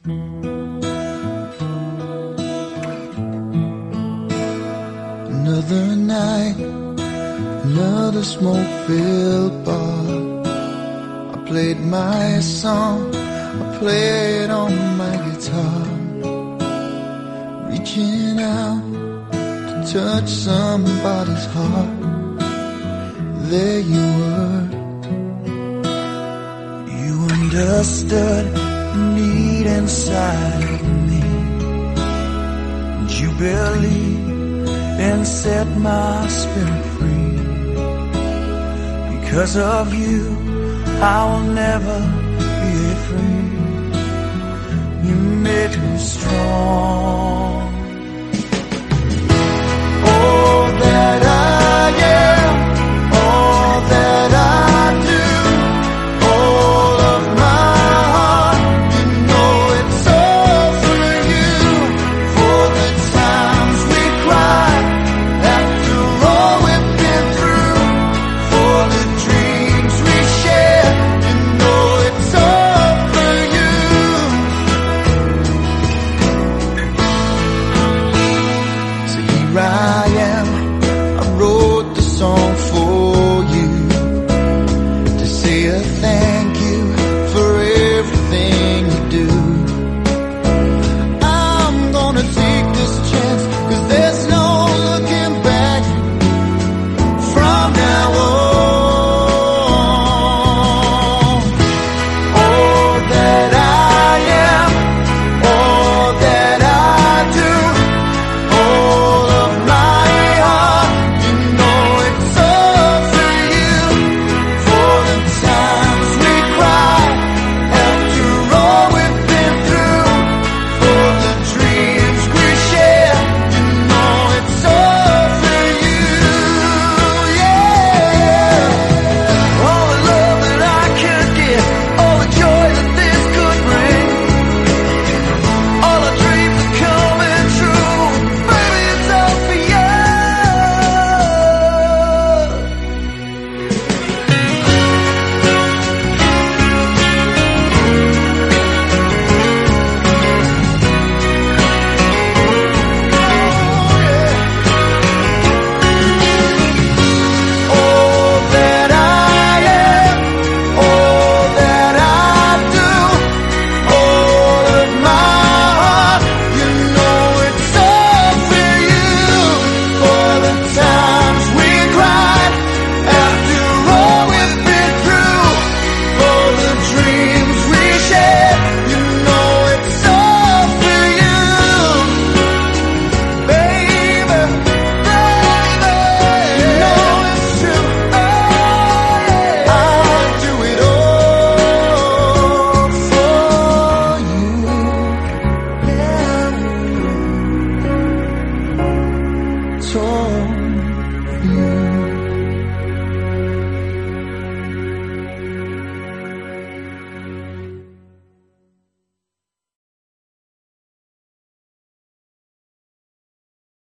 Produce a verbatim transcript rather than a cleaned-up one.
Another night, another smoke-filled bar. I played my song, I played on my guitar, reaching out to touch somebody's heart. There you were. You understood the need inside of me, and you believed and set my spirit free. Because of you, I will never be free. You made me strong.